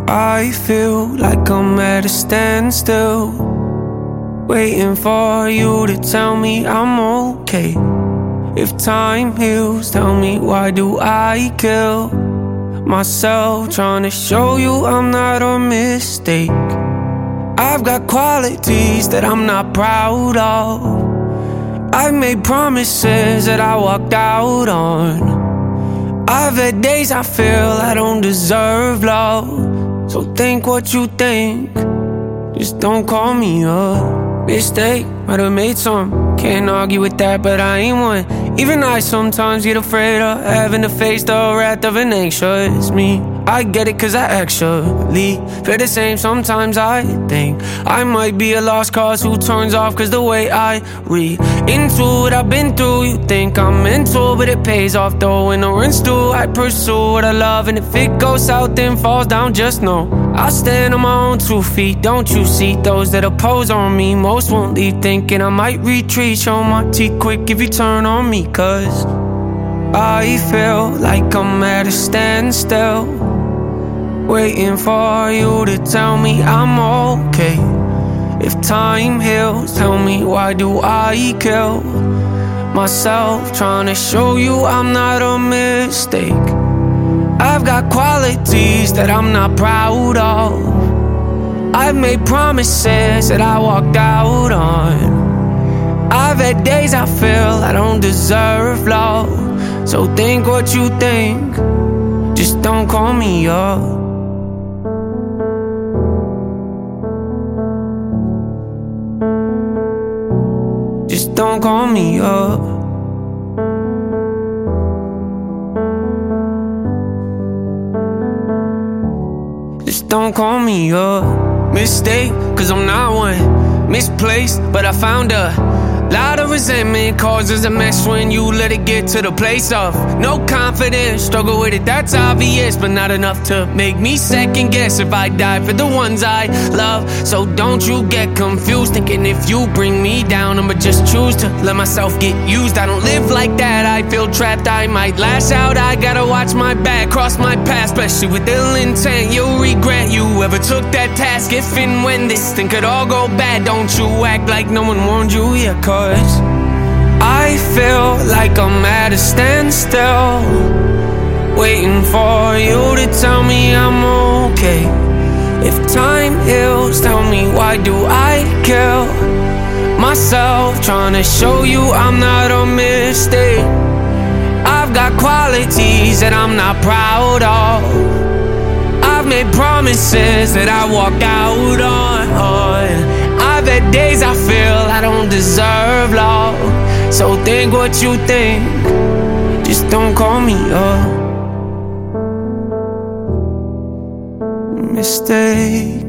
I feel like I'm at a standstill, waiting for you to tell me I'm okay. If time heals, tell me why do I kill myself trying to show you I'm not a mistake. I've got qualities that I'm not proud of. I've made promises that I walked out on. I've had days I feel I don't deserve love. So think what you think, just don't call me a mistake. Might have made some, can't argue with that, but I ain't one. Even I sometimes get afraid of having to face the wrath of an anxious me. I get it cause I actually feel the same. Sometimes I think I might be a lost cause who turns off cause the way I read into what I've been through. You think I'm mental, but it pays off though. When the rent's due, I pursue what I love, and if it goes south then falls down, just know I'll stand on my own 2 feet. Don't you see those that oppose on me? Most won't leave thinking I might retreat. Show my teeth quick if you turn on me, cause I feel like I'm at a standstill, waiting for you to tell me I'm okay. If time heals, tell me why do I kill myself trying to show you I'm not a mistake. I've got qualities that I'm not proud of. I've made promises that I walked out on. I've had days I feel I don't deserve love. So think what you think, just don't call me up. Just don't call me up. Just don't call me up. Mistake, cause I'm not one. Misplaced, but I found a lot of resentment causes a mess when you let it get to the place of no confidence. Struggle with it, that's obvious, but not enough to make me second guess if I die for the ones I love. So don't you get confused thinking if you bring me down I'ma just choose to let myself get used. I don't live like that, I feel trapped, I might lash out. I gotta watch my back, cross my path, especially with ill intent. You'll regret you ever took that task if and when this thing could all go bad. Don't you act like no one warned you, yeah, cause I feel like I'm at a standstill, waiting for you to tell me I'm okay. If time heals, tell me why do I kill myself trying to show you I'm not a mistake. I've got qualities that I'm not proud of. I've made promises that I walked out on. I've had days I feel I don't deserve love. So think what you think, just don't call me a mistake.